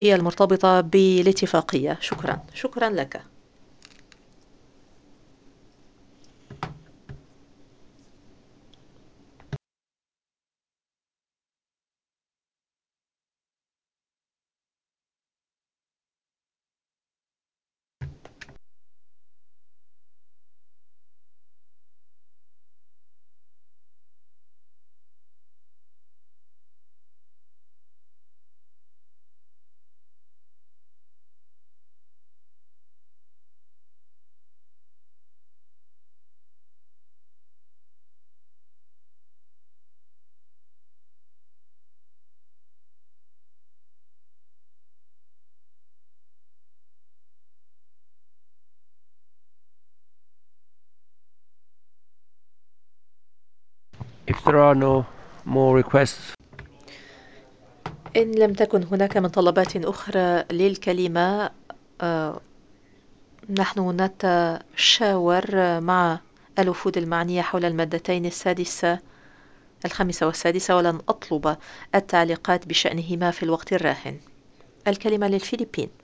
هي المرتبطة بالاتفاقية. شكرا، شكرا لك. If there are no more requests. إن لم تكن هناك من طلبات أخرى للكلمة، آه، نحن نتشاور مع الوفود المعنية حول المادتين الخامسة والسادسة، ولن أطلب التعليقات بشأنهما في الوقت الراهن. الكلمة للفلبين.